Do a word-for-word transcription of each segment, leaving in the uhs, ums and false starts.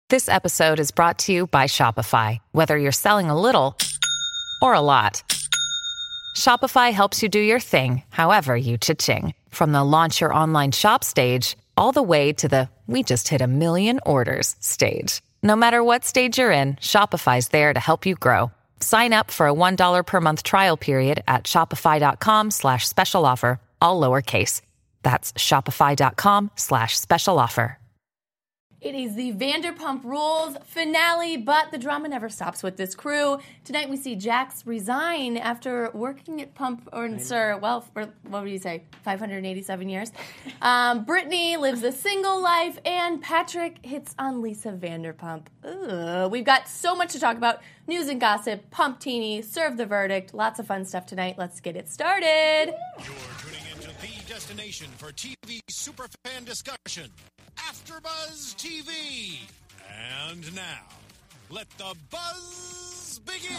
This episode is brought to you by Shopify. Whether you're selling a little or a lot, Shopify helps you do your thing, however you cha-ching. From the launch your online shop stage, all the way to the we just hit a million orders stage. No matter what stage you're in, Shopify's there to help you grow. Sign up for a one dollar per month trial period at shopify.com slash special offer, all lowercase. That's shopify.com slash special offer. It is the Vanderpump Rules finale, but the drama never stops with this crew. Tonight we see Jax resign after working at Pump, or Sir, well, for, what would you say, five hundred eighty-seven years. Um, Brittany lives a single life, and Patrick hits on Lisa Vanderpump. Ugh. We've got so much to talk about. News and gossip, Pump Teeny, serve the verdict. Lots of fun stuff tonight. Let's get it started. You're tuning into the destination for T V superfan discussion, AfterBuzz T V. And now, let the buzz begin.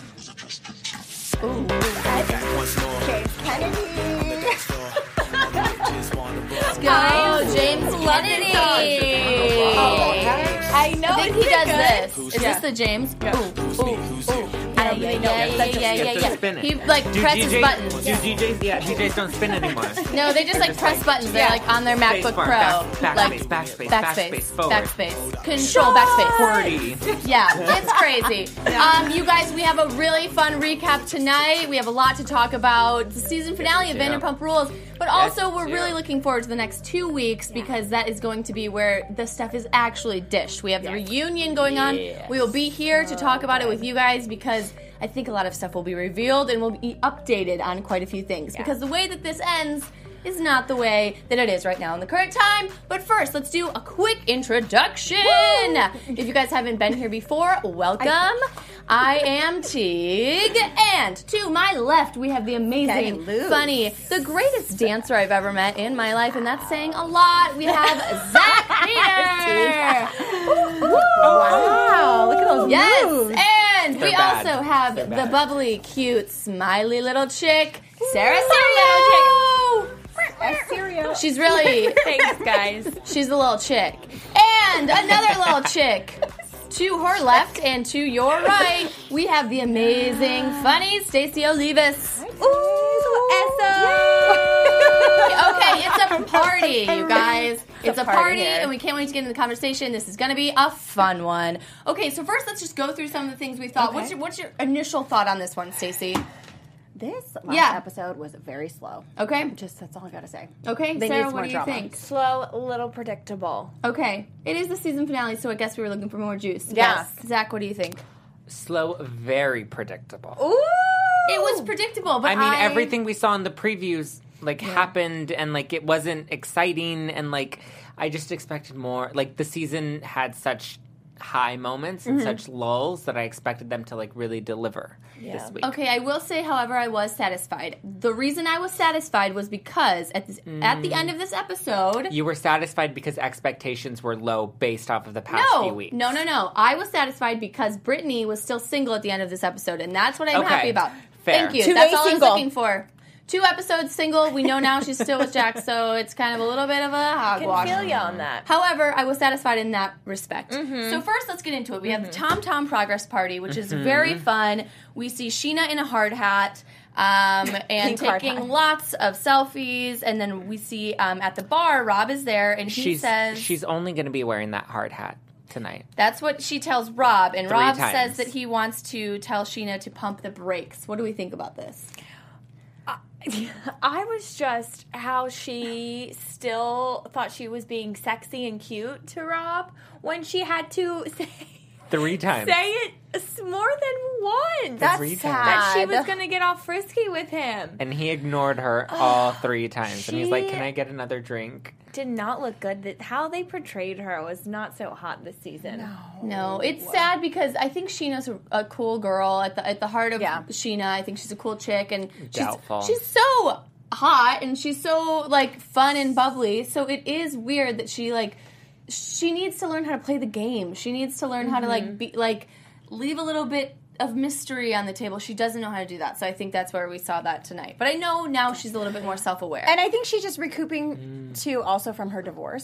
Ooh, James Kennedy. Let's go, James Kennedy. I know I think he does this. good. Is Yeah. this the James? Yeah. Ooh, ooh, ooh. I don't Yeah, really know. yeah, yeah, That's yeah, a- yeah, You have to yeah. spin it. He like Do presses D Js, buttons. Do D Js? Yeah, D Js don't spin anymore. No, they just like press buttons. They're Yeah. like on their Space MacBook bar, Pro. back- like backspace, backspace, backspace, backspace, forward. backspace, control backspace. Forty. Yeah, it's crazy. Um, you guys, we have a really fun recap tonight. We have a lot to talk about. The season finale of Yeah. Vanderpump Rules. But also, Yes, we're yeah. really looking forward to the next two weeks because that is going to be where the stuff is actually dished. We have the reunion going on. We will be here to talk about it with you guys because I think a lot of stuff will be revealed and will be updated on quite a few things. Because the way that this ends is not the way that it is right now in the current time. But first, let's do a quick introduction. If you guys haven't been here before, welcome. I am Teague, and to my left, we have the amazing, Okay, Lou. funny, the greatest dancer I've ever met in my life, and that's saying a lot. We have Zach Peter. Wow, look at those Yes, moves. and They're we bad. also have They're the bad. bubbly, cute, smiley little chick, Sarah Cereal. Cereal. She's really, Thanks, guys. she's a little chick. And another little chick. To her left and to your right, we have the amazing, funny Stacey Olivas. Ooh, Okay, it's a party, you guys. It's a party party, here. and we can't wait to get into the conversation. This is going to be a fun one. Okay, so first, let's just go through some of the things we thought. Okay. What's your What's your initial thought on this one, Stacey? This last Yeah. episode was very slow. Okay, Just that's all I gotta say. okay, They Sarah, need what more do you drama. think? Slow, a little predictable. Okay, it is the season finale, so I guess we were looking for more juice. Yeah. Yes. Zach, what do you think? Slow, very predictable. Ooh, It was predictable, but I mean, I, everything we saw in the previews like happened, and like it wasn't exciting, and like I just expected more. Like the season had such high moments and such lulls that I expected them to like really deliver this week. Okay, I will say, however, I was satisfied. The reason I was satisfied was because at this, at the end of this episode, You were satisfied because expectations were low based off of the past no, few weeks. no, no, no. I was satisfied because Brittany was still single at the end of this episode, and that's what I'm Okay, happy about. fair. Thank you. Two That's days all single. I was looking for. Two episodes single. We know now she's still with Jack, so it's kind of a little bit of a I can hogwash. feel you on that. However, I was satisfied in that respect. Mm-hmm. So first, let's get into it. We have the Tom Tom Progress Party, which is very fun. We see Sheena in a hard hat um, and Pink hard taking hat. lots of selfies. And then we see um, at the bar, Rob is there, and he she's says... she's only going to be wearing that hard hat tonight. That's what she tells Rob, and Three Rob times. says that he wants to tell Sheena to pump the brakes. What do we think about this? I was just how she still thought she was being sexy and cute to Rob when she had to say, Three times. say it s- more than once. That's Three times. that she was sad. going to get all frisky with him. And he ignored her all three times. And he's like, She- can I get another drink? Did not look good. That how they portrayed her was not so hot this season. No, it's sad because I think Sheena's a, a cool girl at the at the heart of Yeah. Sheena. I think she's a cool chick, and she's Doubtful. she's so hot and she's so like fun and bubbly. So it is weird that she like she needs to learn how to play the game. She needs to learn how to like be like leave a little bit of mystery on the table. She doesn't know how to do that. So I think that's where we saw that tonight. But I know now she's a little bit more self-aware. And I think she's just recouping too, also from her divorce.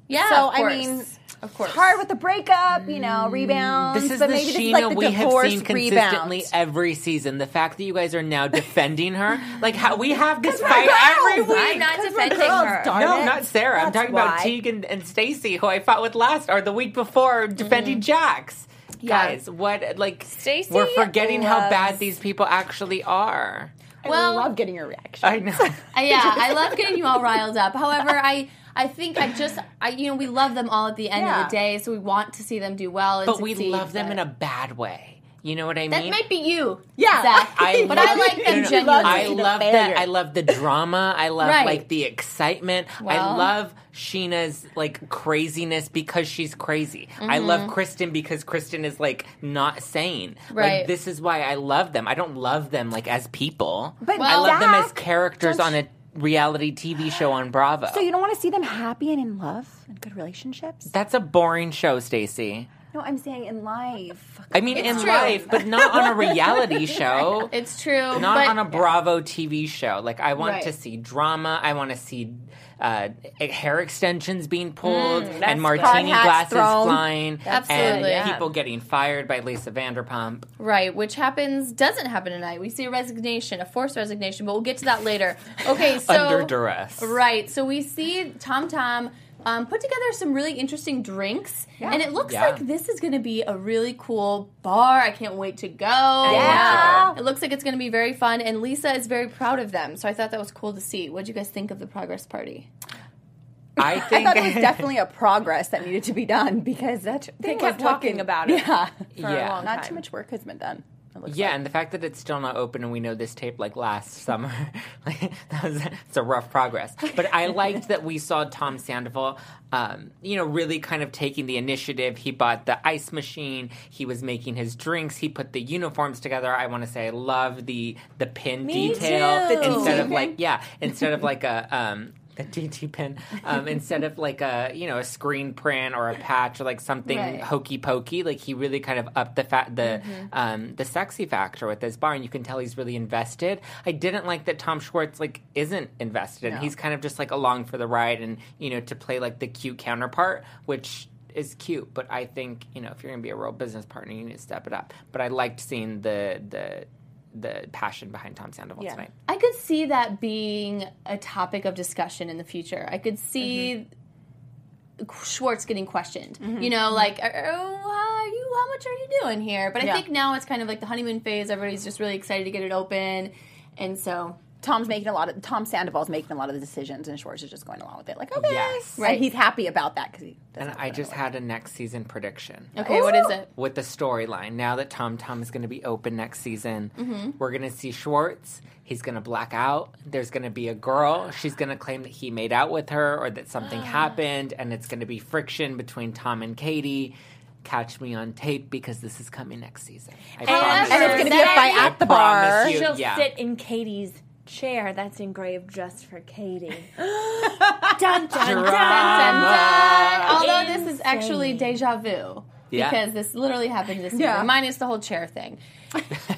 Yeah, So, of I course. mean, of course. It's hard with the breakup, you know, rebounds. This is but the maybe this Sheena is like the we have divorce seen consistently rebound. every season. The fact that you guys are now defending her, like how we have this we're fight every girls. week. I'm not 'Cause we're defending girls, her. darn No, it. not Sarah. I'm That's talking about why. Teague and, and Stacy, who I fought with last or the week before defending Jax. Yeah. Guys, what like Stacey we're forgetting how loves- bad these people actually are. Well- I love getting your reaction. I know. Uh, yeah, I love getting you all riled up. However, I I think I just I you know we love them all at the end Yeah. of the day, so we want to see them do well. And But we succeed, love them but in a bad way. You know what I that mean? might be you. Yeah. Zach. I but love- I like No, them no, genuinely. I the love failure. that. I love the drama. I love Right. like the excitement. I Well- love Sheena's like craziness because she's crazy. I love Kristen because Kristen is like not sane. Right. Like this is why I love them. I don't love them like as people. But I love them as Zach, characters don't on a reality T V show on Bravo. So you don't want to see them happy and in love and good relationships? That's a boring show, Stacey. No, I'm saying in life. I mean, It's in true. life, but not on a reality show. It's true. Not but on a Bravo T V show. Like I want Right. to see drama. I want to see uh, hair extensions being pulled that's and martini hats glasses thrown. flying Absolutely. and Yeah. people getting fired by Lisa Vanderpump. Right, which happens doesn't happen tonight. We see a resignation, a forced resignation, but we'll get to that later. Okay, so Under duress. Right, so we see Tom Tom um, put together some really interesting drinks, and it looks Yeah. like this is going to be a really cool bar. I can't wait to go. Yeah. It looks like it's going to be very fun, and Lisa is very proud of them, so I thought that was cool to see. What did you guys think of the progress party? I I think thought it was definitely a progress that needed to be done because that They thing kept was talking looking- about it Yeah, for Yeah. a long not time. too much work has been done. it looks yeah, like. and the fact that it's still not open and we know this tape like last summer, like that was it's a rough progress. But I liked that we saw Tom Sandoval, um, you know, really kind of taking the initiative. He bought the ice machine. He was making his drinks. He put the uniforms together. I want to say I love the the pin Me detail too. The instead D of like yeah, instead of like a. Um, a D T pin, um, instead of like a you know a screen print or a patch or like something Right. hokey pokey. Like he really kind of upped the fa- the Mm-hmm. um, the sexy factor with this bar, and you can tell he's really invested. I didn't like that Tom Schwartz like isn't invested, and No. he's kind of just like along for the ride, and you know to play like the cute counterpart, which is cute. But I think you know if you're gonna be a real business partner, you need to step it up. But I liked seeing the the the passion behind Tom Sandoval Yeah. tonight. I could see that being a topic of discussion in the future. I could see Schwartz getting questioned. You know, like, oh, how are you? How much are you doing here? But I Yeah. think now it's kind of like the honeymoon phase. Everybody's just really excited to get it open, and so Tom's making a lot of Tom Sandoval's making a lot of the decisions, and Schwartz is just going along with it. Like, okay, Yes. Right. And he's happy about that because he. And doesn't I put just it had a next season prediction. okay, what is it? With the storyline, now that Tom Tom is going to be open next season, Mm-hmm. we're going to see Schwartz. He's going to black out. There's going to be a girl. She's going to claim that he made out with her or that something happened, and it's going to be friction between Tom and Katie. Catch me on tape because this is coming next season. I promise And you. it's going to be a fight I at the promise bar. you. She'll yeah. sit in Katie's chair that's engraved just for Katie. dun, dun, dun, Drama. Although this is actually deja vu. Yeah. Because this literally happened this Yeah. year, minus the whole chair thing. But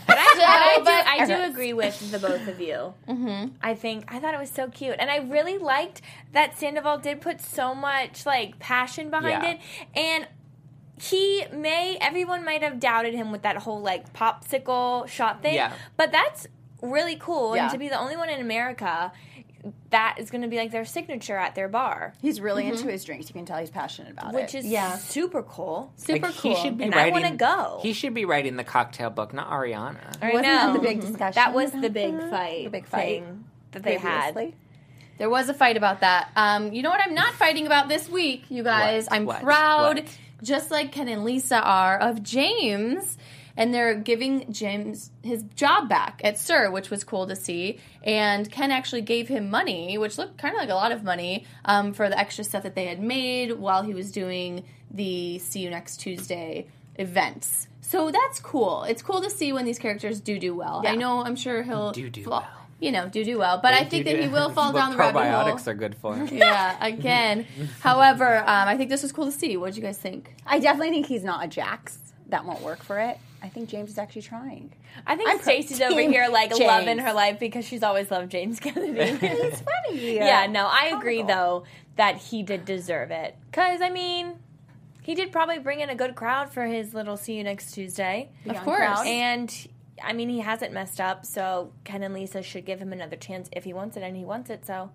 I, but I do, I do Okay. agree with the both of you. Mm-hmm. I think I thought it was so cute, and I really liked that Sandoval did put so much like passion behind Yeah. it, and he may everyone might have doubted him with that whole like popsicle shot thing, Yeah. but that's really cool, Yeah. and to be the only one in America. That is going to be like their signature at their bar, He's really into his drinks. You can tell he's passionate about which it. is Yeah. super cool. Super Like, cool. He should be And I writing, wanna go. He should be writing the cocktail book, not Ariana. I Wasn't know. that the big discussion? That was the about big that? fight. The big fight thing that they had. previously? There was a fight about that. Um, you know what I'm not fighting about this week, you guys? What? I'm What? proud, What? just like Ken and Lisa are, of James. And they're giving James his job back at S U R, which was cool to see. And Ken actually gave him money, which looked kind of like a lot of money, um, for the extra stuff that they had made while he was doing the See You Next Tuesday events. So that's cool. It's cool to see when these characters do do well. Yeah. I know, I'm sure he'll Do do fall- well. You know, do do well. But I think that he will fall down the rabbit hole. Probiotics are good for. Yeah, again. However, um, I think this was cool to see. What did you guys think? I definitely think he's not a Jax. that won't work for it. I think James is actually trying. I think I'm Stacey's over Team here like James. loving her life because she's always loved James Kennedy. He's funny. Yeah, no, I agree Comical. though that he did deserve it. Cause I mean, he did probably bring in a good crowd for his little "See You Next Tuesday." Of Young course. crowd. And I mean, he hasn't messed up, so Ken and Lisa should give him another chance if he wants it, and he wants it. So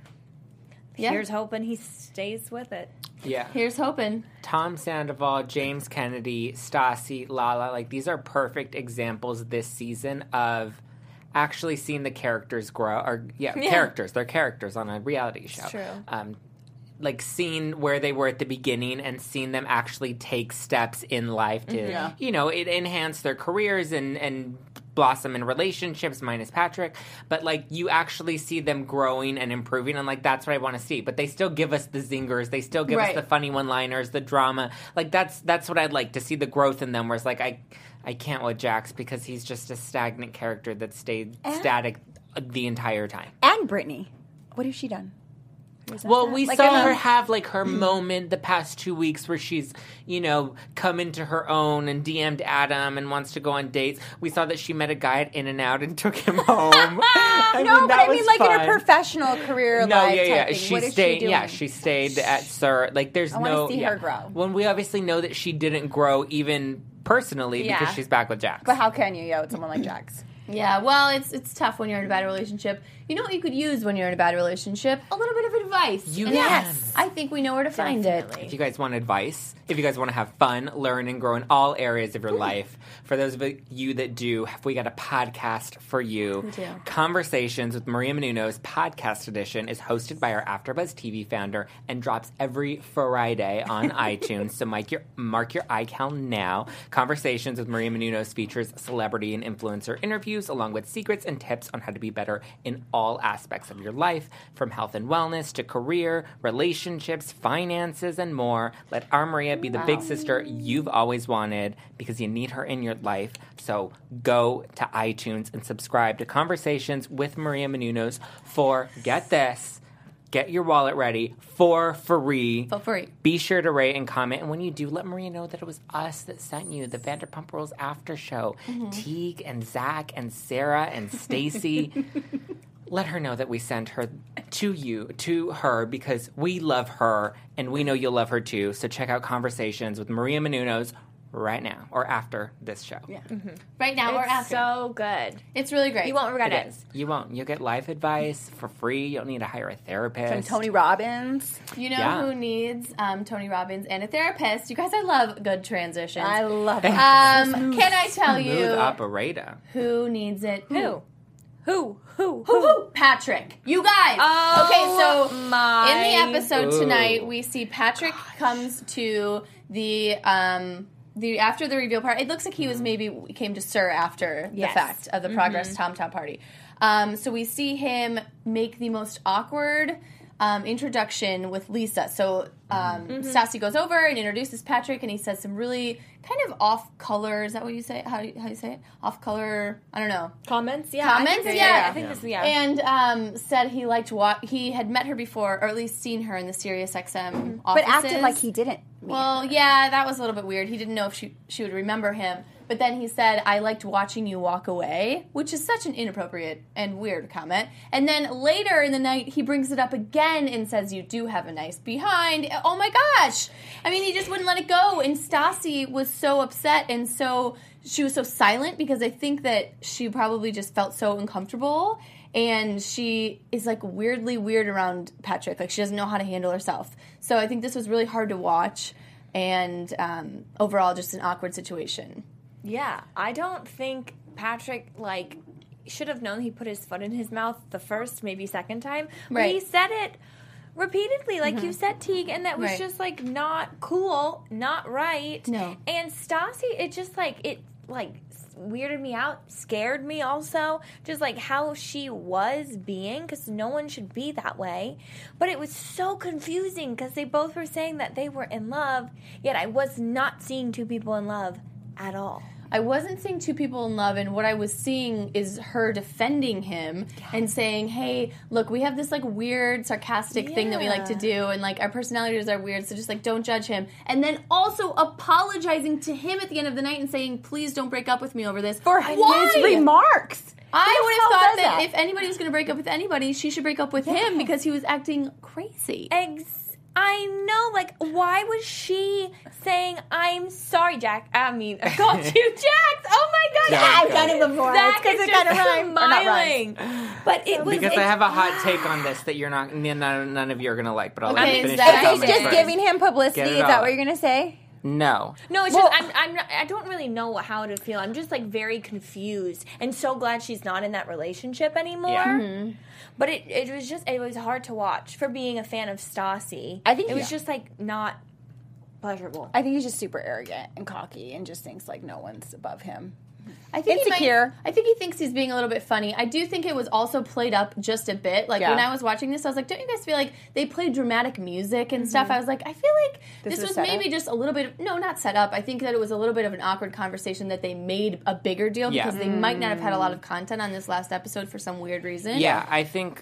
Yeah. here's hoping he stays with it. Yeah. Here's hoping. Tom Sandoval, James Kennedy, Stassi, Lala, like these are perfect examples this season of actually seeing the characters grow. Or yeah, Yeah. characters. They're characters on a reality show. true. Um, like seeing where they were at the beginning and seeing them actually take steps in life to, Yeah. you know, it enhance their careers and and blossom in relationships minus Patrick, but like you actually see them growing and improving, and like that's what I want to see. But they still give us the zingers, they still give Right. us the funny one-liners, the drama. Like that's that's what I'd like to see, the growth in them. Whereas like I I can't with Jax because he's just a stagnant character that stayed And- static the entire time. And Brittany. What has she done? Where's that Well, at? we Like, saw I mean- her have like her moment the past two weeks where she's, you know, come into her own and D M'd Adam and wants to go on dates. We saw that she met a guy at In-N-Out and took him home. I No, mean, but that I mean, was like in fun. her professional career, No, life yeah, yeah. type thing. She What is stayed. she doing? Yeah, she stayed at Sir. Like, there's I wanna no. see yeah. her grow. When we obviously know that she didn't grow even personally Yeah. because she's back with Jax. But how can you yell at someone like Jax? Yeah, well, it's it's tough when you're in a bad relationship. You know what you could use when you're in a bad relationship? A little bit of advice. You And can. I think we know where to find Definitely. If you guys want advice, if you guys want to have fun, learn, and grow in all areas of your life, for those of you that do, we got a podcast for you. We do. Conversations with Maria Menounos podcast edition is hosted by our AfterBuzz T V founder and drops every Friday on iTunes. So mark your, mark your iCal now. Conversations with Maria Menounos features celebrity and influencer interviews along with secrets and tips on how to be better in all aspects of your life, from health and wellness to career, relationships, finances, and more. Let our Maria be the big sister you've always wanted because you need her in your life. So go to iTunes and subscribe to Conversations with Maria Menounos for, get this, get your wallet ready, for free. For free. Be sure to rate and comment. And when you do, let Maria know that it was us that sent you the Vanderpump Rules after show. Teague and Zach and Sarah and Stacy. Let her know that we sent her to you, to her, because we love her and we know you'll love her too. So check out Conversations with Maria Menounos right now or after this show. Yeah. Right now or It's after. so good. It's really great. You won't regret It it. is. You won't. You'll get life advice for free. You don't need to hire a therapist. From Tony Robbins. You know Yeah. who needs um, Tony Robbins and a therapist? You guys, I love good transitions. I love it. um, can I tell Smooth you operator. who needs it? Who? Who? Who? Who? Who? Patrick. You guys. Oh, okay, so my. in the episode Ooh. tonight, we see Patrick comes to the um the after the reveal part. It looks like he was maybe came to Sir after Yes. the fact of the Progress Tom Tom party. Um, so we see him make the most awkward um, introduction with Lisa. So um, Stassi goes over and introduces Patrick, and he says some really kind of off color. Is that what you say? How do you, how do you say it? Off color. I don't know. Comments? Yeah. I Comments? think- Yeah. I think this. Yeah. And um, said he liked what he had met her before, or at least seen her in the Sirius X M But offices. acted like he didn't. meet Well, her. yeah, that was a little bit weird. He didn't know if she she would remember him. But then he said, "I liked watching you walk away," which is such an inappropriate and weird comment. And then later in the night, he brings it up again and says, "You do have a nice behind." Oh my gosh! I mean, he just wouldn't let it go. And Stassi was so upset and so she was so silent because I think that she probably just felt so uncomfortable. And she is like weirdly weird around Patrick. Like she doesn't know how to handle herself. So I think this was really hard to watch. And um, overall, just an awkward situation. Yeah, I don't think Patrick, like, should have known he put his foot in his mouth the first, maybe second time. But Right. he said it repeatedly, like you said, Teague, and that was Right. just, like, not cool, not right. No. And Stassi, it just, like, it, like, weirded me out, scared me also, just, like, how she was being, because no one should be that way. But it was so confusing, because they both were saying that they were in love, yet I was not seeing two people in love at all. I wasn't seeing two people in love, and what I was seeing is her defending him and saying, hey, look, we have this, like, weird, sarcastic thing that we like to do, and, like, our personalities are weird, so just, like, don't judge him. And then also apologizing to him at the end of the night and saying, please don't break up with me over this. For Why? his remarks. I would have thought that, that if anybody was going to break up with anybody, she should break up with yeah. him because he was acting crazy. Ex- I know, like, why was she saying, I'm sorry, Jack? I mean, I called you Jax. Oh, my God. Yeah, I've done it before. Zach because is it kind of just rhymes. smiling. But it was... Because it, I have a hot take on this that you're not, none, none of you are going to like, but I'll Okay, let you finish Zach. the He's comment just first. giving him publicity. Get it Is that out. what you're going to say? No. No, it's Well- just I'm I'm not, I don't really know how to feel. I'm just like very confused and so glad she's not in that relationship anymore. Yeah. Mm-hmm. But it, it was just it was hard to watch for being a fan of Stassi. I think it was yeah. just like not pleasurable. I think he's just super arrogant and cocky and just thinks like no one's above him. I think Insecure. He might, I think he thinks he's being a little bit funny. I do think it was also played up just a bit. Like Yeah. when I was watching this, I was like, don't you guys feel like they played dramatic music and stuff? I was like, I feel like This this, was was set maybe up? just a little bit of, no, not set up. I think that it was a little bit of an awkward conversation that they made a bigger deal Yeah. because they might not have had a lot of content on this last episode for some weird reason. Yeah, I think...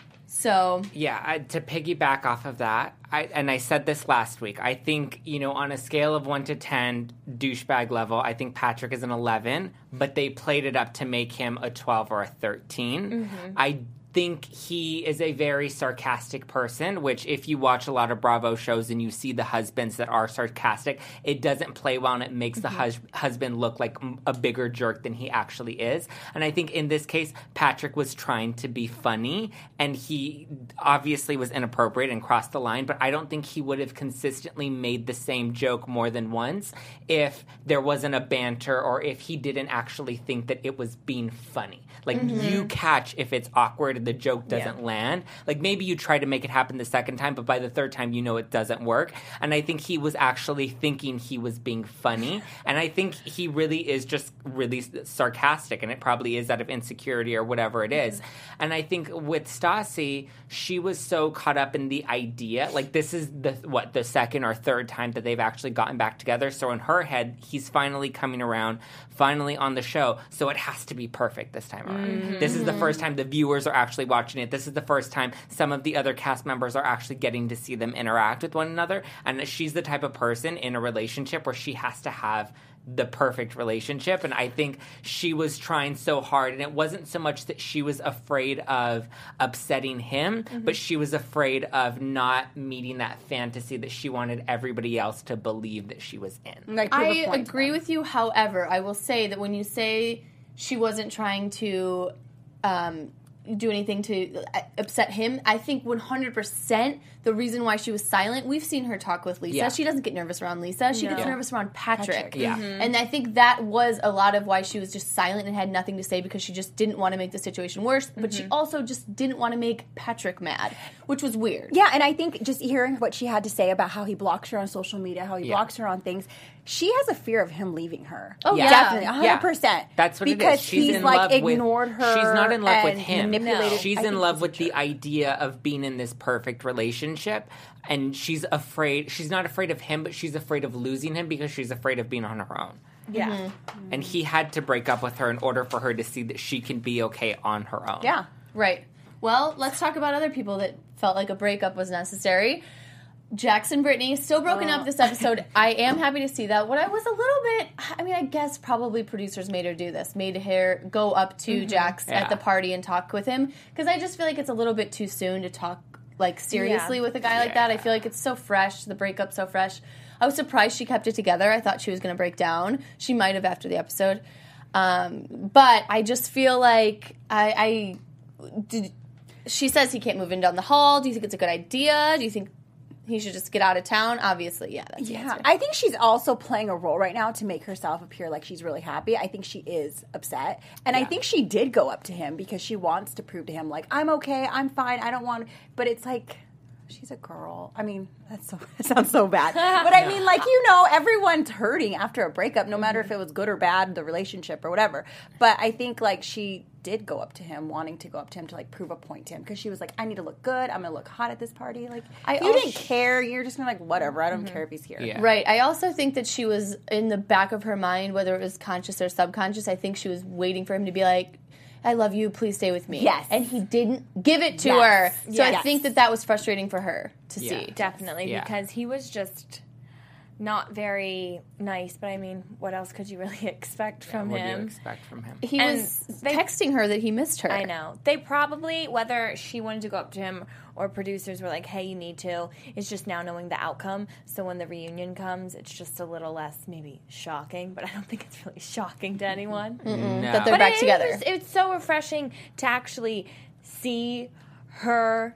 So... Yeah, I, to piggyback off of that, I, and I said this last week, I think, you know, on a scale of one to ten, douchebag level, I think Patrick is an eleven, but they played it up to make him a twelve or a thirteen. Mm-hmm. I think he is a very sarcastic person, which if you watch a lot of Bravo shows and you see the husbands that are sarcastic, it doesn't play well and it makes mm-hmm. the hus- husband look like a bigger jerk than he actually is. And I think in this case, Patrick was trying to be funny and he obviously was inappropriate and crossed the line, but I don't think he would have consistently made the same joke more than once if there wasn't a banter or if he didn't actually think that it was being funny. Like, mm-hmm. you catch if it's awkward and the joke doesn't yeah. land. Like, maybe you try to make it happen the second time, but by the third time, you know it doesn't work. And I think he was actually thinking he was being funny. And I think he really is just really sarcastic, and it probably is out of insecurity or whatever it is. Mm-hmm. And I think with Stassi, she was so caught up in the idea. Like, this is the, what, the second or third time that they've actually gotten back together. So in her head, he's finally coming around, finally on the show. So it has to be perfect this time around. Mm-hmm. This is the first time the viewers are actually watching it. This is the first time some of the other cast members are actually getting to see them interact with one another. And she's the type of person in a relationship where she has to have the perfect relationship. And I think she was trying so hard. And it wasn't so much that she was afraid of upsetting him, mm-hmm. but she was afraid of not meeting that fantasy that she wanted everybody else to believe that she was in. Like, I agree with you. However, I will say that when you say she wasn't trying to um, do anything to upset him, I think one hundred percent the reason why she was silent, we've seen her talk with Lisa. Yeah. She doesn't get nervous around Lisa. She No. gets Yeah. nervous around Patrick. Patrick. Yeah. Mm-hmm. And I think that was a lot of why she was just silent and had nothing to say because she just didn't want to make the situation worse. But Mm-hmm. she also just didn't want to make Patrick mad, which was weird. Yeah, and I think just hearing what she had to say about how he blocks her on social media, how he Yeah. blocks her on things, she has a fear of him leaving her. Oh, yeah. Definitely, one Yeah. hundred percent. That's what because it is. She's he's in like love ignored with, her. She's not in love with and him. Manipulated. She's I in think love he's with a the jerk. idea of being in this perfect relationship, and she's afraid. She's not afraid of him, but she's afraid of losing him because she's afraid of being on her own. Yeah. Mm-hmm. And he had to break up with her in order for her to see that she can be okay on her own. Yeah. Right. Well, let's talk about other people that felt like a breakup was necessary. Jackson Brittany, still broken up this episode. I am happy to see that. What I was a little bit, I mean, I guess probably producers made her do this, made her go up to mm-hmm. Jax Yeah. at the party and talk with him. Because I just feel like it's a little bit too soon to talk, like, seriously Yeah. with a guy like that. I feel like it's so fresh, the breakup's so fresh. I was surprised she kept it together. I thought she was going to break down. She might have after the episode. Um, but I just feel like I... I did, she says he can't move in down the hall. Do you think it's a good idea? Do you think he should just get out of town? Obviously, yeah, that's the Yeah, answer. I think she's also playing a role right now to make herself appear like she's really happy. I think she is upset. And I think she did go up to him because she wants to prove to him, like, I'm okay, I'm fine, I don't want... But it's like, she's a girl. I mean, that's so, that sounds so bad. But I mean, like, you know, everyone's hurting after a breakup, no matter if it was good or bad, the relationship or whatever. But I think, like, she... did go up to him, wanting to go up to him to like prove a point to him because she was like, I need to look good. I'm gonna look hot at this party. Like, I if you also- didn't care. You're just gonna like whatever. I don't care if he's here. Yeah. Right. I also think that she was in the back of her mind, whether it was conscious or subconscious, I think she was waiting for him to be like, I love you, please stay with me. Yes. And he didn't give it to Yes. her. So I Yes. think that that was frustrating for her to Yeah. see. Definitely, Yeah. because he was just not very nice. But I mean, what else could you really expect from What do you him? expect from him? He And was they- texting her that he missed her. I know. They probably, whether she wanted to go up to him or producers were like, hey, you need to, it's just now knowing the outcome. So when the reunion comes, it's just a little less maybe shocking, but I don't think it's really shocking to anyone. No. That they're But back it together. is- it's so refreshing to actually see her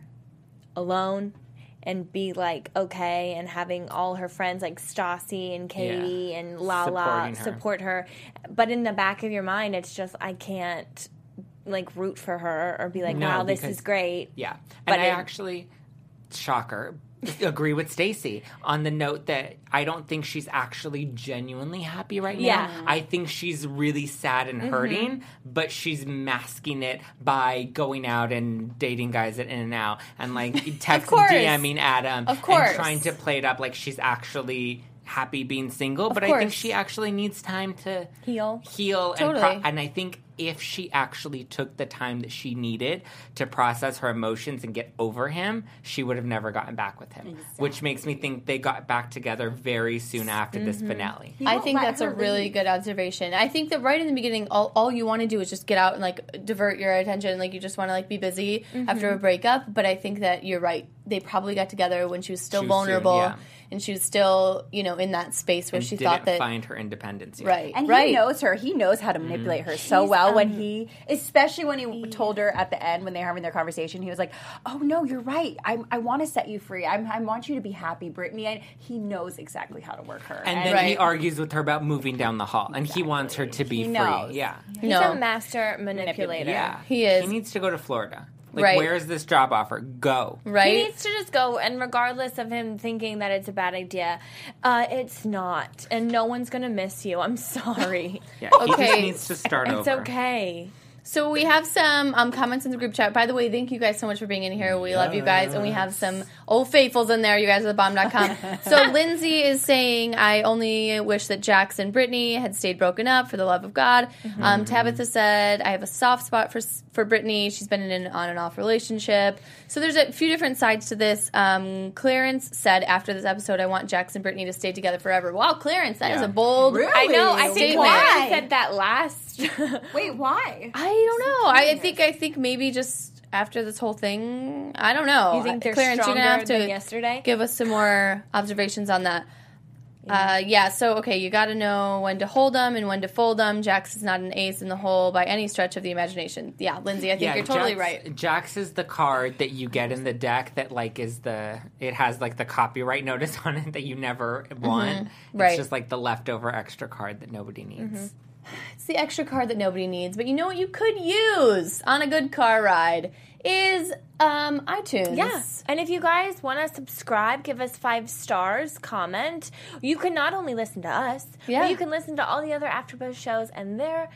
alone and be like okay, and having all her friends like Stassi and Katie Yeah. and Lala Supporting her. support her. But in the back of your mind, it's just I can't like root for her or be like, No, wow, this because- is great. Yeah. But And I it- actually, shocker, agree with Stacey on the note that I don't think she's actually genuinely happy right now. Yeah. I think she's really sad and hurting, but she's masking it by going out and dating guys at In and Out and like text course. DMing Adam Of course. and trying to play it up like she's actually happy being single. But I course. think she actually needs time to Heal. heal and Totally. pro- and I think if she actually took the time that she needed to process her emotions and get over him, she would have never gotten back with him. Which makes me think they got back together very soon after this finale. He I won't think let that's a her really leave. good observation. I think that right in the beginning, all, all you want to do is just get out and like divert your attention. Like you just want to like be busy after a breakup. But I think that you're right. They probably got together when she was still Too soon, vulnerable yeah. and she was still, you know, in that space where And she didn't thought that find her independence yet. right, And right. he knows her. He knows how to manipulate her so well. When he, especially when he told her at the end when they were having their conversation, he was like, "Oh no, you're right. I, I want to set you free. I'm, I want you to be happy, Brittany." And he knows exactly how to work her. And then he Right. argues with her about moving down the hall, and he wants her to be He free. knows. Yeah, He's No. a master manipulator. yeah, He is. He needs to go to Florida. Like, Right. where's this job offer? Go. right? He needs to just go, and regardless of him thinking that it's a bad idea, uh, it's not. And no one's going to miss you. I'm sorry. Yeah, he Okay. just needs to start It's over. okay. So we have some um, comments in the group chat. By the way, thank you guys so much for being in here. We love you guys. And we have some old faithfuls in there. You guys are the bomb dot com. So Lindsay is saying, I only wish that Jax and Brittany had stayed broken up for the love of God. Um, Tabitha said, I have a soft spot for for Brittany. She's been in an on and off relationship. So there's a few different sides to this. Um, Clarence said, after this episode, I want Jax and Brittany to stay together forever. Wow, Clarence, that is Yeah. a bold Really? I know. I think statement. why said that last. Wait, why? I don't know. I think I think maybe just after this whole thing, I don't know. You think they're Clarence, you're stronger gonna have to than yesterday? give us some more observations on that. Yeah. Uh, yeah. So okay, you got to know when to hold them and when to fold them. Jax is not an ace in the hole by any stretch of the imagination. Yeah, Lindsay, I think Yeah, you're totally Jax, right. Jax is the card that you get in the deck that like is the it has like the copyright notice on it that you never want. Right. It's just like the leftover extra card that nobody needs. It's the extra card that nobody needs. But you know what you could use on a good car ride is um, iTunes. Yeah. And if you guys want to subscribe, give us five stars, comment. You can not only listen to us, Yeah. but you can listen to all the other AfterBuzz shows, and they're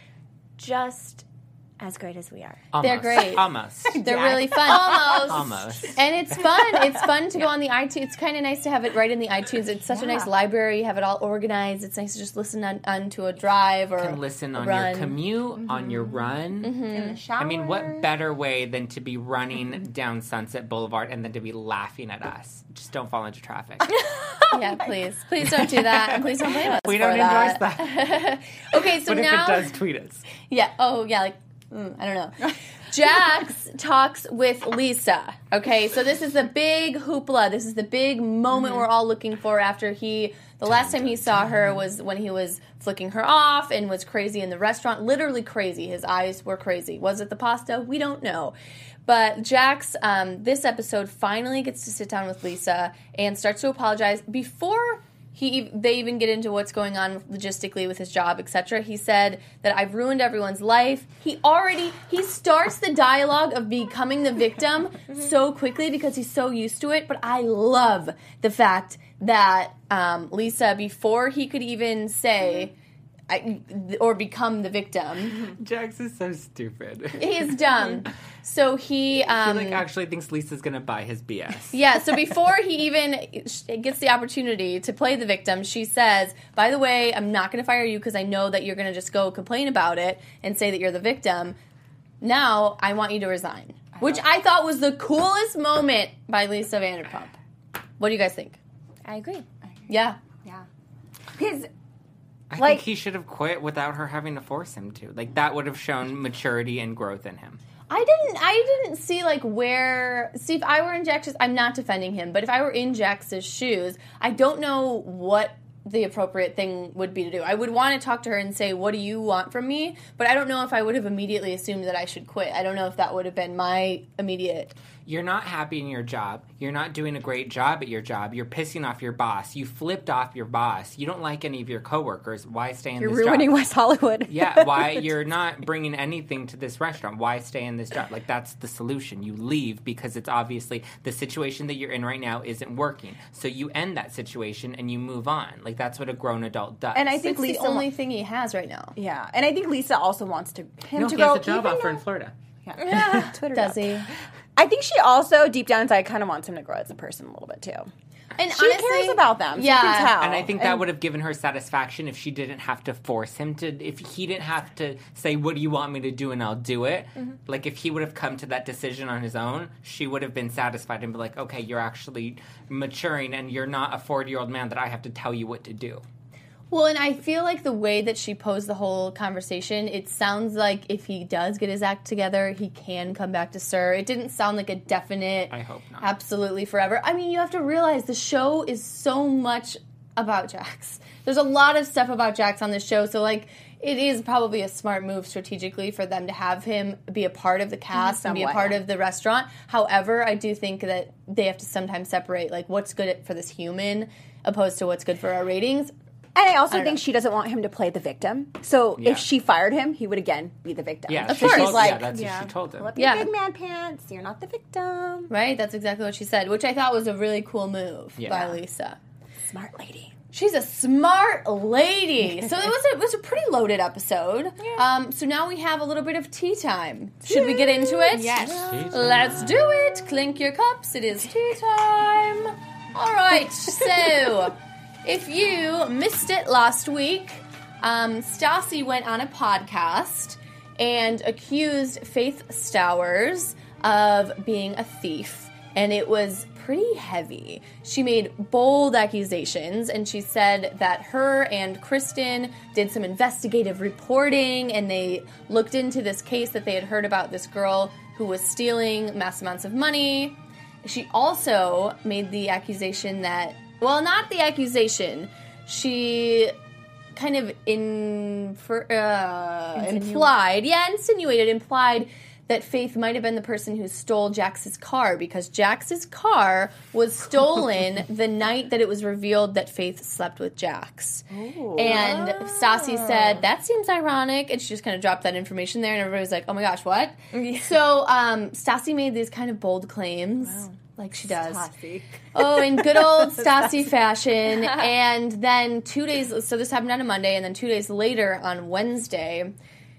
just as great as we are. Almost. They're great. Almost. They're really fun. Almost. Almost. And it's fun. It's fun to go on the iTunes. It's kind of nice to have it right in the iTunes. It's such a nice library. You have it all organized. It's nice to just listen on, on to a drive or You can listen on run. your commute, on your run. In the shower? I mean, what better way than to be running down Sunset Boulevard and then to be laughing at us? Just don't fall into traffic. Yeah, please. Please don't do that. And please don't blame us we for don't that. endorse that. Okay, so But if now... it does, tweet us. Yeah. Oh, yeah. Like, mm, I don't know. Jax talks with Lisa. Okay, so this is the big hoopla. This is the big moment we're all looking for after he. The last time he saw her was when he was flicking her off and was crazy in the restaurant. Literally crazy. His eyes were crazy. Was it the pasta? We don't know. But Jax, um, this episode, finally gets to sit down with Lisa and starts to apologize before. He, they even get into what's going on logistically with his job, et cetera. He said that I've ruined everyone's life. He already, he starts the dialogue of becoming the victim so quickly because he's so used to it. But I love the fact that um, Lisa, before he could even say, I, or become the victim. Jax is so stupid. He is dumb. So he, um, he like actually thinks Lisa's gonna buy his B S. Yeah. So before he even gets the opportunity to play the victim, she says, "By the way, I'm not going to fire you because I know that you're going to just go complain about it and say that you're the victim. Now I want you to resign," I which I thought was the coolest moment by Lisa Vanderpump. What do you guys think? I agree. Yeah. Yeah. Because I like, think he should have quit without her having to force him to. Like, that would have shown maturity and growth in him. I didn't I didn't see, like, where... See, if I were in Jax's... I'm not defending him, but if I were in Jax's shoes, I don't know what the appropriate thing would be to do. I would want to talk to her and say, what do you want from me? But I don't know if I would have immediately assumed that I should quit. I don't know if that would have been my immediate... You're not happy in your job. You're not doing a great job at your job. You're pissing off your boss. You flipped off your boss. You don't like any of your coworkers. Why stay in you're this job? You're ruining West Hollywood. Yeah, why you're not bringing anything to this restaurant? Why stay in this job? Like, that's the solution. You leave because it's obviously the situation that you're in right now isn't working. So you end that situation and you move on. Like, that's what a grown adult does. And I think it's Lisa the only wa- thing he has right now. Yeah, and I think Lisa also wants to him no, to he go. has a job even offer though- in Florida. Yeah, Yeah. Twitter Does does. he? I think she also, deep down inside, kind of wants him to grow as a person a little bit too. And She honestly, cares about them. So Yeah. you can tell. And I think that And- would have given her satisfaction if she didn't have to force him to, if he didn't have to say, what do you want me to do, and I'll do it. Mm-hmm. Like, if he would have come to that decision on his own, she would have been satisfied and be like, okay, you're actually maturing and you're not a forty-year-old man that I have to tell you what to do. Well, and I feel like the way that she posed the whole conversation, it sounds like if he does get his act together, he can come back to Sir. It didn't sound like a definite, I hope not. absolutely forever. I mean, you have to realize the show is so much about Jax. There's a lot of stuff about Jax on this show, so, like, it is probably a smart move strategically for them to have him be a part of the cast and be a Somewhat, part yeah. of the restaurant. However, I do think that they have to sometimes separate, like, what's good for this human opposed to what's good for our ratings. And I also I don't think know. she doesn't want him to play the victim. So Yeah. if she fired him, he would again be the victim. Yeah, Of she course. told, She's like, yeah, that's yeah, what she told him. pull up Yeah. your big man pants. You're not the victim. Right? That's exactly what she said, which I thought was a really cool move Yeah. by Lisa. Smart lady. She's a smart lady. So it was a, it was a pretty loaded episode. Um, so now we have a little bit of tea time. Should we get into it? Yes. Let's do it. Clink your cups. It is tea time. All right. So if you missed it last week, um, Stassi went on a podcast and accused Faith Stowers of being a thief. And it was pretty heavy. She made bold accusations, and she said that her and Kristen did some investigative reporting, and they looked into this case that they had heard about this girl who was stealing mass amounts of money. She also made the accusation that, well, not the accusation, she kind of infer, uh, implied, yeah, insinuated, implied that Faith might have been the person who stole Jax's car, because Jax's car was stolen the night that it was revealed that Faith slept with Jax. Ooh. And Stassi said, that seems ironic, and she just kind of dropped that information there, and everybody was like, oh my gosh, what? Yeah. So um, Stassi made these kind of bold claims. Wow. Like she does. Stassi. Oh, in good old Stassi fashion. And then two days, so this happened on a Monday, and then two days later on Wednesday,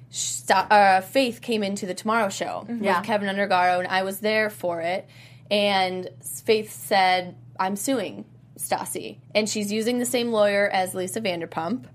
St- uh, Faith came into the Tomorrow Show Yeah. with Kevin Undergaro, and I was there for it. And Faith said, I'm suing Stassi. And she's using the same lawyer as Lisa Vanderpump.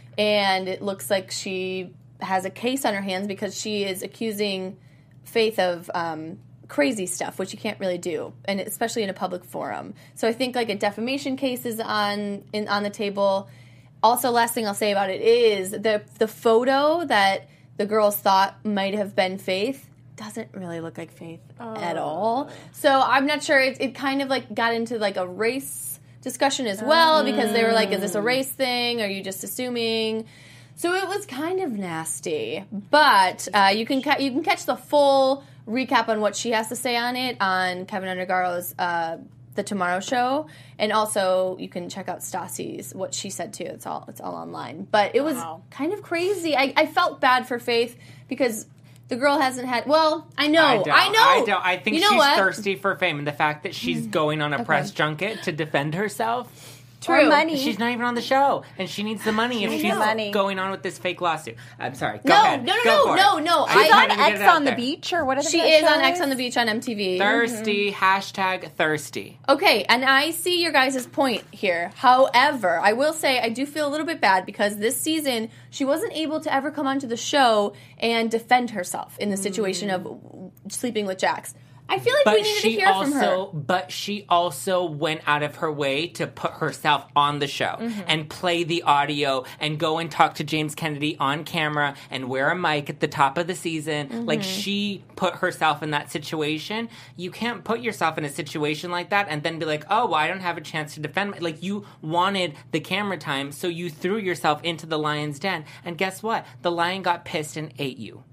And it looks like she has a case on her hands because she is accusing Faith of um, crazy stuff, which you can't really do, and especially in a public forum. So I think like a defamation case is on in, on the table. Also, last thing I'll say about it is the the photo that the girls thought might have been Faith doesn't really look like Faith oh. at all. So I'm not sure. It, it kind of like got into like a race discussion as well, because they were like, is this a race thing? Are you just assuming? So it was kind of nasty. But uh, you can ca- you can catch the full recap on what she has to say on it on Kevin Undergaro's uh, The Tomorrow Show, and also you can check out Stassi's what she said too. It's all it's all online. But it was Wow. kind of crazy. I, I felt bad for Faith because the girl hasn't had. Well, I know, I, don't, I know. I don't. I think you know she's what? thirsty for fame, and the fact that she's going on a Okay. press junket to defend herself. True. Or money. She's not even on the show, and she needs the money if needs she's the money. going on with this fake lawsuit. I'm sorry. Go No, ahead. no, no, Go no, for no, it. no. I She's just on wanted to get X it out on the there. beach or whatever. She that is show on X on the Beach on M T V. Thirsty. Hashtag thirsty. Okay, and I see your guys' point here. However, I will say I do feel a little bit bad because this season she wasn't able to ever come onto the show and defend herself in the situation of sleeping with Jax. I feel like But we needed she to hear also, from her. but she also went out of her way to put herself on the show Mm-hmm. and play the audio and go and talk to James Kennedy on camera and wear a mic at the top of the season. Mm-hmm. Like she put herself in that situation. You can't put yourself in a situation like that and then be like, oh, well, I don't have a chance to defend. My-. Like you wanted the camera time, so you threw yourself into the lion's den. And guess what? The lion got pissed and ate you.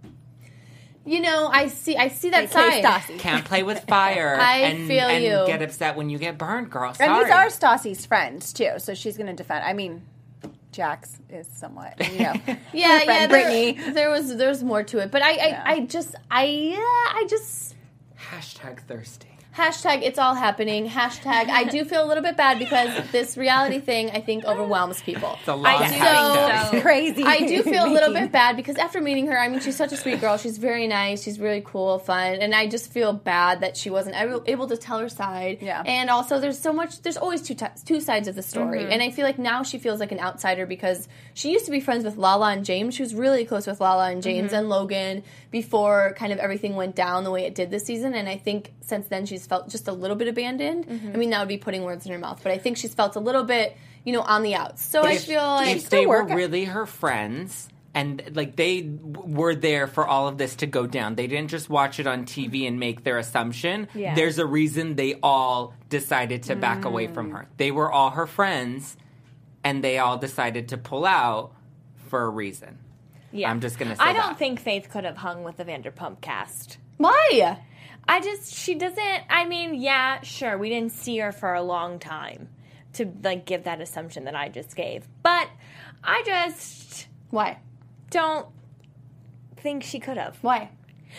You know, I see. I see that A K side. Stassi. Can't play with fire I and, feel and you. get upset when you get burned, girl. Sorry. And these are Stassi's friends too, so she's going to defend. I mean, Jax is somewhat, you know. Yeah, her friend yeah. Brittany. There, there was there's more to it, but I, I, Yeah. I just, I, yeah, I just. Hashtag thirsty. Hashtag it's all happening. Hashtag I do feel a little bit bad because this reality thing I think overwhelms people. It's a long I hashtag. so. Crazy. I do feel a little making. bit bad because after meeting her, I mean, she's such a sweet girl. She's very nice. She's really cool, fun, and I just feel bad that she wasn't able- able to tell her side. Yeah. And also, there's so much. There's always two t- two sides of the story, and I feel like now she feels like an outsider because she used to be friends with Lala and James. She was really close with Lala and James and Logan before kind of everything went down the way it did this season. And I think since then she's felt just a little bit abandoned. I mean, that would be putting words in her mouth, but I think she's felt a little bit, you know, on the outs. So I If, feel like if they were working. really her friends and like they w- were there for all of this to go down, they didn't just watch it on T V and make their assumption. Yeah. There's a reason they all decided to back away from her. They were all her friends and they all decided to pull out for a reason. Yeah. I'm just gonna say I don't that. think Faith could have hung with the Vanderpump cast. why? I just, she doesn't, I mean, yeah, sure, we didn't see her for a long time to, like, give that assumption that I just gave. But I just Why? don't think she could have. Why?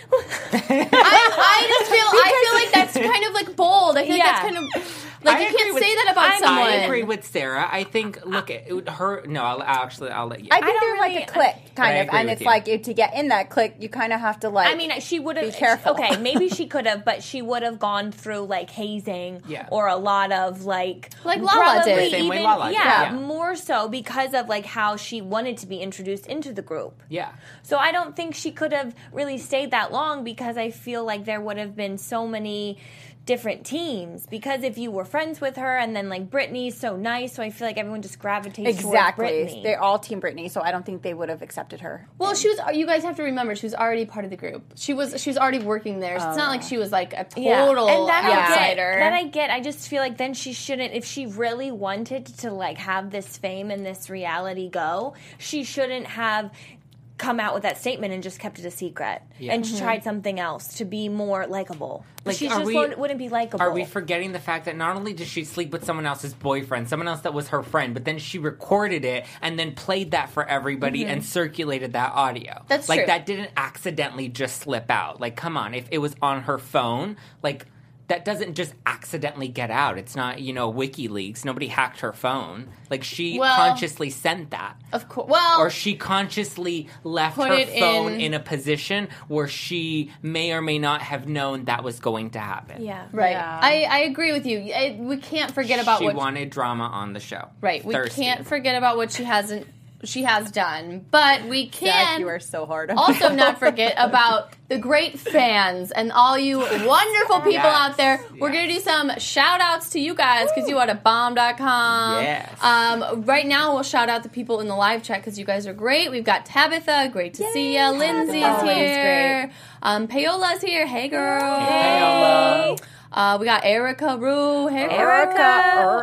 I, I just feel I feel like that's kind of like bold. I feel like that's Yeah. kind of like I you agree can't with- say that about I- someone. I agree with Sarah. I think, look, it, it, her, no, I'll, I'll actually, I'll let you. I think don't they're really- like a clique, I kind of, agree and with it's you. like if, to get in that clique, you kind of have to like. I mean, she would have. Be careful. Okay, maybe she could have, but she would have gone through like hazing Yeah. or a lot of like, Like Lala did. probably The same way even- Lala did, yeah, yeah. more so because of like how she wanted to be introduced into the group. yeah. So I don't think she could have really stayed that long because I feel like there would have been so many different teams. Because if you were friends with her and then like Brittany's so nice, so I feel like everyone just gravitates towards exactly. Brittany. They're all Team Brittany, so I don't think they would have accepted her. Well, she was. You guys have to remember, she was already part of the group. She was. She was already working there. So it's not like she was like a Yeah. total and that outsider. I get. That I get. I just feel like then she shouldn't. If she really wanted to like have this fame and this reality go, she shouldn't have come out with that statement and just kept it a secret Yeah. and Mm-hmm. tried something else to be more likable. Like, she are just we- won't- wouldn't be likable. Are we forgetting the fact that not only did she sleep with someone else's boyfriend, someone else that was her friend, but then she recorded it and then played that for everybody and circulated that audio. Mm-hmm. That's like true. that didn't accidentally just slip out. Like, come on, if it was on her phone, like that doesn't just accidentally get out. It's not, you know, WikiLeaks. Nobody hacked her phone. Like she Well- consciously sent that. of course. Well, Or she consciously left Put her it phone in- in a position where she may or may not have known that was going to happen. Yeah. right. Yeah. I, I agree with you. I, we can't forget about she what. wanted drama on the show. right. We Thirsty. can't forget about what she hasn't. She has done, but we Zach, can. you are so hard. also not forget about the great fans and all you wonderful people Yes. out there. We're going to do some shout outs to you guys because you are at bomb dot com. Yes. Um, right now, we'll shout out the people in the live chat because you guys are great. We've got Tabitha. Great to see you. Lindsay's Always here. Um, Paola's here. Hey, girl. Paola. Uh, we got Erica Rue. Hey, Erica.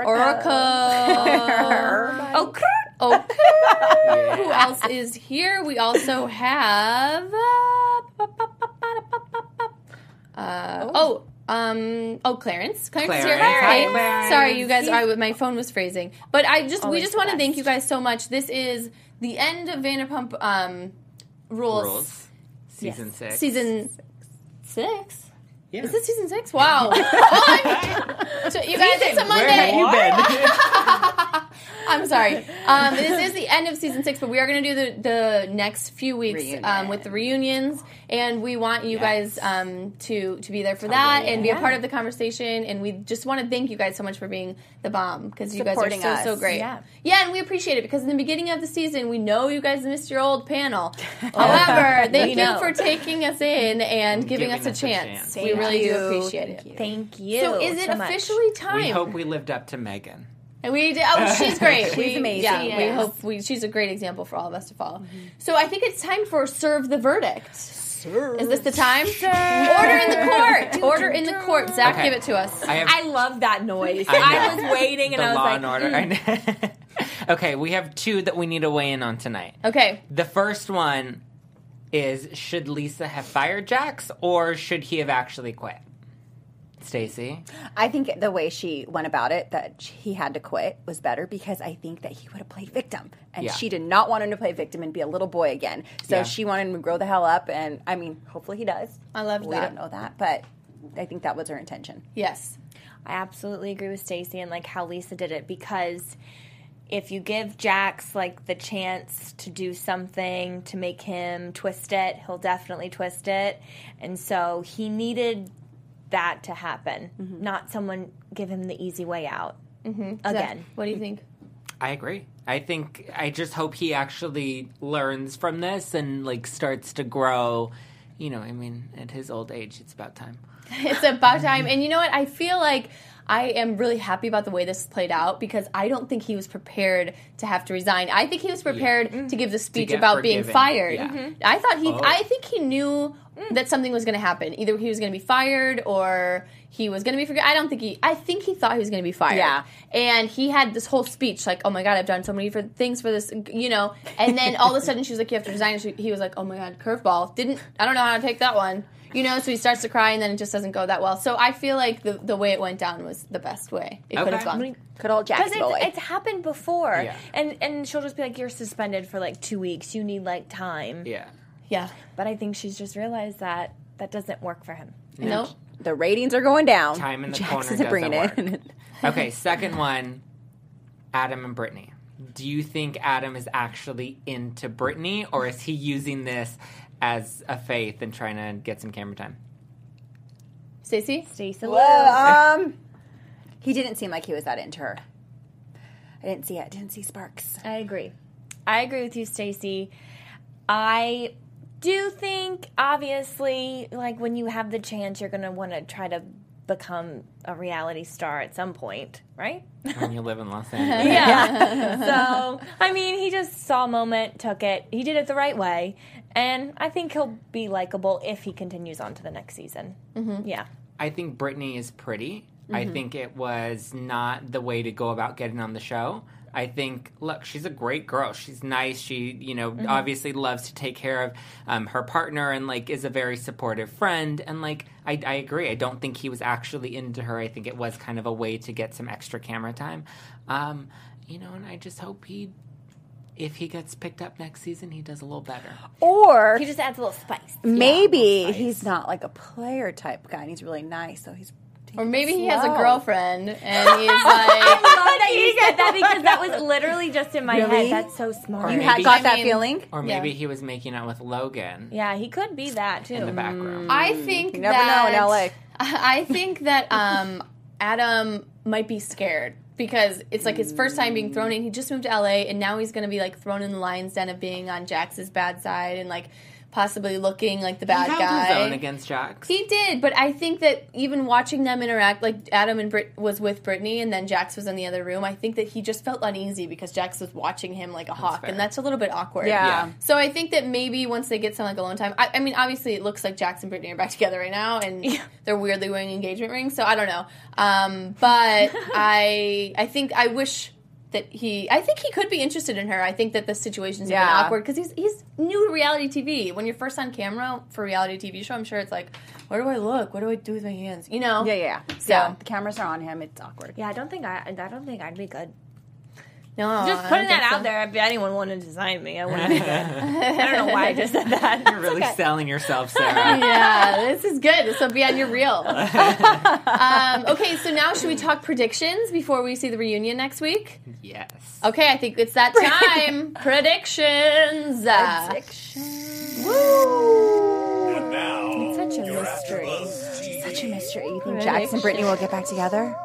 Erica. Oh, Kurt. Okay. Who else is here? We also have. Uh, uh, oh. Um. Oh, Clarence. Clarence, is here. Clarence. Hi, Hey. Clarence. Sorry, you guys. I, my phone was phrasing, but I just we Always just the want to best. thank you guys so much. This is the end of Vanderpump um, rules, Rules. Season Yes. six. season six. Yeah. Is this season six? Wow. so you guys, it's a Monday. Where have you been? I'm sorry. Um, this is the end of season six, but we are going to do the, the next few weeks um, with the reunions, and we want you Yes. guys um, to to be there for that Totally. and be Yeah. a part of the conversation. And we just want to thank you guys so much for being the bomb because you guys are Supporting so us. so great. Yeah. yeah, and we appreciate it because in the beginning of the season, we know you guys missed your old panel. However, thank We you know. for taking us in and giving, Giving us a us a chance. chance. We Thank really do you. appreciate Thank it. you. Thank you. So is it so much. officially time? We hope we lived up to Megan. And we did. Oh, she's great. She's we, amazing. Yeah, She we is. hope we. She's a great example for all of us to follow. So I think it's time for serve the verdict. Is this the time? Order in the court. Order in the court. Zach, Okay. give it to us. I have I love that noise. I I, know. was waiting and the I was Law like, and Order. mm. Okay, we have two that we need to weigh in on tonight. Okay. The first one is, should Lisa have fired Jax or should he have actually quit? Stacey? I think the way she went about it, that he had to quit, was better because I think that he would have played victim. And Yeah. she did not want him to play victim and be a little boy again. So Yeah. she wanted him to grow the hell up. And I mean, hopefully he does. I loved we that. don't know that. But I think that was her intention. Yes. I absolutely agree with Stacey and like how Lisa did it because if you give Jax like the chance to do something to make him twist it, he'll definitely twist it. And so he needed that to happen, not someone give him the easy way out. Mm-hmm. Zach, Again. what do you think? I agree. I think, I just hope he actually learns from this and, like, starts to grow. You know, I mean, at his old age, it's about time. It's about time. And you know what? I feel like I am really happy about the way this played out because I don't think he was prepared to have to resign. I think he was prepared to give the speech get about being forgiven. fired. Yeah. Mhm. I thought he Oh. I think he knew that something was going to happen. Either he was going to be fired or he was going to be forgiven. I don't think he I think he thought he was going to be fired. Yeah. And he had this whole speech like, "Oh my god, I've done so many for things for this, you know." And then all of a sudden she was like, "You have to resign." And she, he was like, "Oh my god, curveball. Didn't I don't know how to take that one." You know, so he starts to cry, and then it just doesn't go that well. So I feel like the the way it went down was the best way it could have Okay. gone. Good old Because Jax boy. it's, it's happened before. Yeah. And and she'll just be like, you're suspended for like two weeks. You need like time. Yeah. Yeah. But I think she's just realized that that doesn't work for him. No. the ratings are going down. Time in the Jax corner isn't bringing doesn't it. Okay, second one, Adam and Brittany. Do you think Adam is actually into Brittany, or is he using this as a faith and trying to get some camera time? Stacey? Stacey. Well, um, he didn't seem like he was that into her. I didn't see it. I didn't see sparks. I agree. I agree with you, Stacey. I do think, obviously, like when you have the chance, you're going to want to try to become a reality star at some point, right? When you live in Los Angeles. Yeah. So, I mean, he just saw a moment, took it. He did it the right way. And I think he'll be likable if he continues on to the next season. Mm-hmm. Yeah. I think Brittany is pretty. Mm-hmm. I think it was not the way to go about getting on the show. I think, look, she's a great girl. She's nice. She, you know, Mm-hmm. obviously loves to take care of um, her partner and, like, is a very supportive friend. And, like, I, I agree. I don't think he was actually into her. I think it was kind of a way to get some extra camera time. Um, you know, and I just hope he, if he gets picked up next season, he does a little better. Or He just adds a little spice. maybe spice. he's not like a player type guy and he's really nice, so he's Or maybe he has a slow. girlfriend and he's like, I love that you said that because that was literally just in my Really? head. That's so smart. You Maybe- had got I that mean- feeling? Or Yeah. maybe he was making out with Logan Yeah, he could be that too. in the back room. I think You never that, know in L A. I think that um, Adam might be scared because it's like his first time being thrown in. He just moved to L A and now he's going to be like thrown in the lion's den of being on Jax's bad side and like possibly looking like the bad he held guy. his own against Jax. He did, but I think that even watching them interact, like Adam and Brit was with Brittany, and then Jax was in the other room. I think that he just felt uneasy because Jax was watching him like a hawk, fair. and that's a little bit awkward. Yeah. Yeah. So I think that maybe once they get some like alone time, I, I mean, obviously it looks like Jax and Brittany are back together right now, and they're weirdly wearing engagement rings. So I don't know, um, but I I think I wish. That he, I think he could be interested in her. I think that the situation's yeah. Yeah. awkward because he's he's new to reality T V. When you're first on camera for a reality T V show, I'm sure it's like, where do I look? What do I do with my hands? You know? Yeah, yeah. So yeah. The cameras are on him. It's awkward. Yeah, I don't think I. I don't think I'd be good. No, Just I putting don't that think out so. there, if anyone wanted to sign me, I wouldn't. I don't know why I just said that. You're really selling yourself, Sarah. Yeah, this is good. This will be on your reel. um, okay, so now should we talk predictions before we see the reunion next week? Yes. Okay, I think it's that time. Predictions. Woo! And now, It's such a your mystery. AfterBuzz T V. Such a mystery. You think Jax and Brittany will get back together?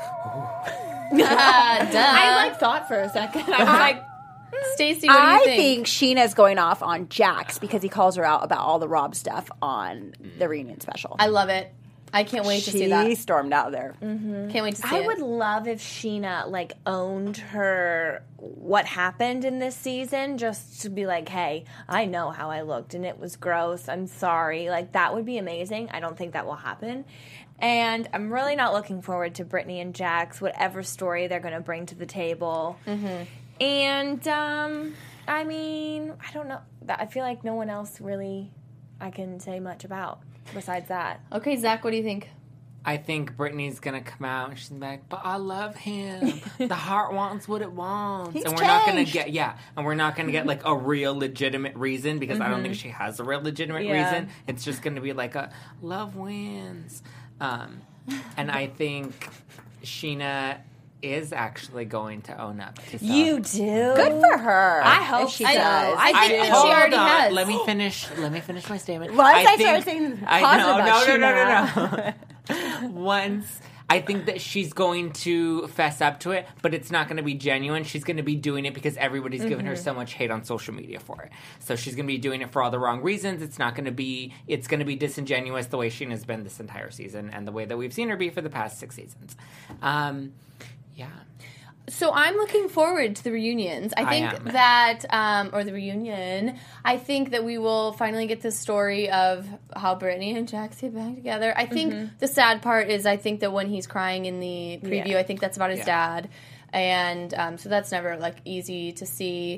Uh, duh. I like thought for a second. I was like, Stacey, what do you I think? think Sheena's going off on Jax because he calls her out about all the Rob stuff on the reunion special. I love it. I can't wait to she see that. stormed out there. Can't wait to see I it. would love if Sheena like owned her what happened in this season, just to be like, hey, I know how I looked and it was gross. I'm sorry. Like that would be amazing. I don't think that will happen. And I'm really not looking forward to Brittany and Jax, whatever story they're going to bring to the table. Mm-hmm. And um, I mean, I don't know. I feel like no one else really I can say much about besides that. Okay, Zach, what do you think? I think Brittany's gonna come out and she's gonna be like, but I love him. The heart wants what it wants. He's and we're not gonna changed. get yeah, and we're not gonna get like a real legitimate reason because I don't think she has a real legitimate Yeah. reason. It's just gonna be like a love wins. Um, and I think Sheena is actually going to own up to stuff. You do? Good for her. I hope if she I know. does. I think that she hold already on. has. Let me finish. Let me finish my statement. Once I think- started saying I positive know, about no, no, no, no, no. Once I think that she's going to fess up to it, but it's not going to be genuine. She's going to be doing it because everybody's Mm-hmm. given her so much hate on social media for it. So she's going to be doing it for all the wrong reasons. It's not going to be. It's going to be disingenuous the way Sheena's been this entire season and the way that we've seen her be for the past six seasons. Um, yeah. So I'm looking forward to the reunions. I I think am. that, um, or the reunion, I think that we will finally get the story of how Brittany and Jax get back together. I think the sad part is I think that when he's crying in the preview, Yeah. I think that's about his Yeah. dad. And um, so that's never, like, easy to see.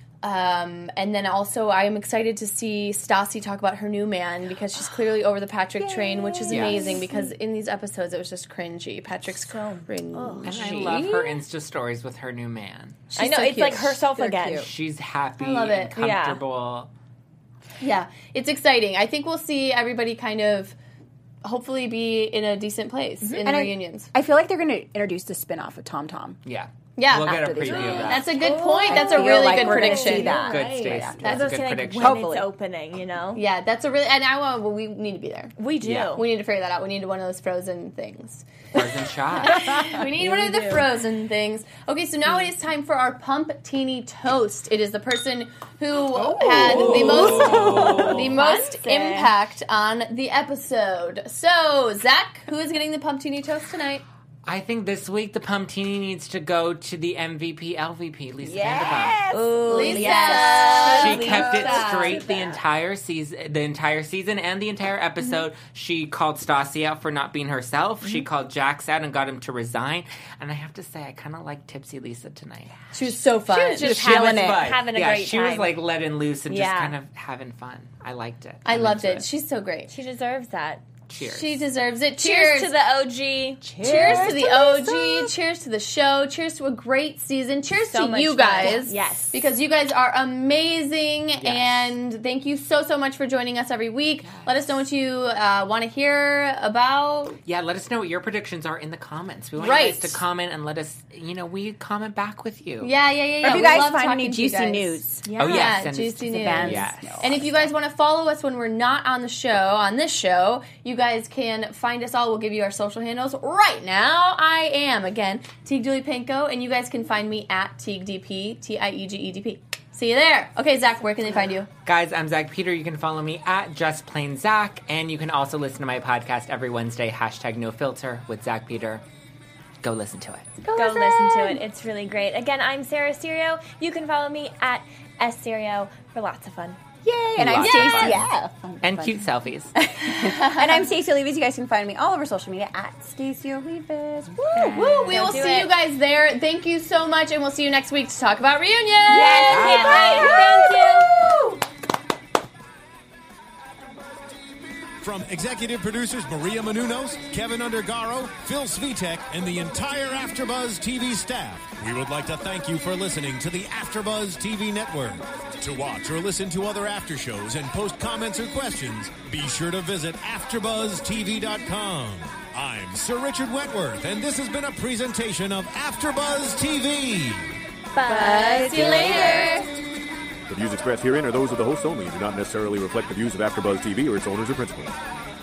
Um, and then also, I am excited to see Stassi talk about her new man because she's clearly over the Patrick train, which is Yes. amazing because in these episodes it was just cringy. Patrick's So- cringy. And I love her Insta stories with her new man. I know, so it's cute. like herself They're again. cute. She's happy I love and it. Yeah. comfortable. Yeah, it's exciting. I think we'll see everybody kind of hopefully be in a decent place in the And I- reunions. I feel like they're going to introduce the spin-off of Tom Tom. Yeah. Yeah. We'll get a After these preview of reunions. that. That's a good point. That's a feel really like good we're gonna prediction. see that. Good, Right. Stacey. That's That's a what good I'm saying, prediction. like, when Hopefully. it's opening, you know? Yeah, that's a really and I want. Well, we need to be there. We do. Yeah. We need to figure that out. We need one of those frozen things. Frozen shot. We need one of the frozen things. Okay, so now it is time for our Pump Teeny Toast. It is the person who had the most the most Fancy. impact on the episode. So, Zach, who is getting the Pump Teeny Toast tonight? I think this week the Pumptini needs to go to the M V P, L V P, Lisa Yes. Vanderpump. Ooh, Lisa. yes. She Lisa. kept it straight the entire season, the entire season and the entire episode. She called Stassi out for not being herself. She called Jax out and got him to resign. And I have to say, I kind of like Tipsy Lisa tonight. She was so fun. She was just She was having, it, fun. having a yeah, great she time. was like letting loose and just Yeah. kind of having fun. I liked it. I I'm loved into it. She's so great. She deserves that. Cheers. She deserves it. Cheers, Cheers, to the O G. Cheers to the O G. Lisa. Cheers to the show. Cheers to a great season. Cheers So to much you fun. guys. Yes. Because you guys are amazing. And thank you so, so much for joining us every week. Let us know what you uh, want to hear about. Yeah, let us know what your predictions are in the comments. We want Right. you guys to comment and let us, you know, we comment back with you. Yeah, yeah, yeah, yeah. Or if you We guys love find talking any to you juicy guys. news. Yeah. Oh, yes. Yeah, and juicy news. events. Yes. And if you guys want to follow us when we're not on the show, on this show, you guys can find us all. We'll give you our social handles right now. I am, again, Teague Julie Panko, and you guys can find me at Teague D P, T I E G E D P. See you there. Okay, Zach, where can they find you? Guys, I'm Zach Peter. You can follow me at Just Plain Zach, and you can also listen to my podcast every Wednesday, hashtag No Filter with Zach Peter. Go listen to it. Go listen to it. It's really great. Again, I'm Sarah Serio. You can follow me at S Serio for lots of fun. Yay! And I'm Lots of Stacey. fun. Yeah. Fun, And fun. cute selfies. And I'm Stacey Olivas. You guys can find me all over social media at Stacey Olivas. Woo! Woo, we Go will do see it. you guys there. Thank you so much, and we'll see you next week to talk about reunion. Yes, Bye. can't wait. Thank you. From From executive producers Maria Menounos, Kevin Undergaro, Phil Svitek, and the entire AfterBuzz T V staff, we would like to thank you for listening to the AfterBuzz T V network. To watch or listen to other after shows and post comments or questions, be sure to visit after buzz T V dot com. I'm Sir Richard Wentworth, and this has been a presentation of AfterBuzz T V. Buzz you later. The views expressed herein are those of the hosts only and do not necessarily reflect the views of AfterBuzz T V or its owners or principals.